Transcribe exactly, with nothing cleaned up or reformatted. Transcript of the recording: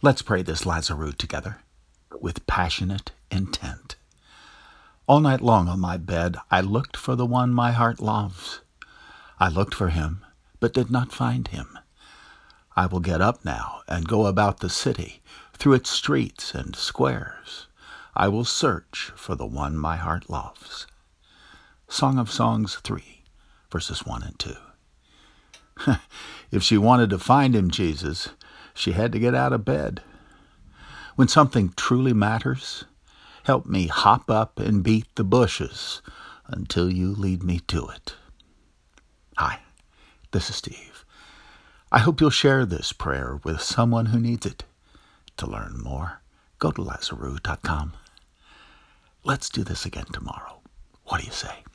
Let's pray this Lazarus together with passionate intent. All night long on my bed I looked for the one my heart loves. I looked for him, but did not find him. I will get up now and go about the city, through its streets and squares. I will search for the one my heart loves. Song of Songs three, verses one and two. If she wanted to find him, Jesus, she had to get out of bed. When something truly matters, help me hop up and beat the bushes until you lead me to it. Hi, this is Steve. I hope you'll share this prayer with someone who needs it. To learn more, go to Lazarus dot com. Let's do this again tomorrow. What do you say?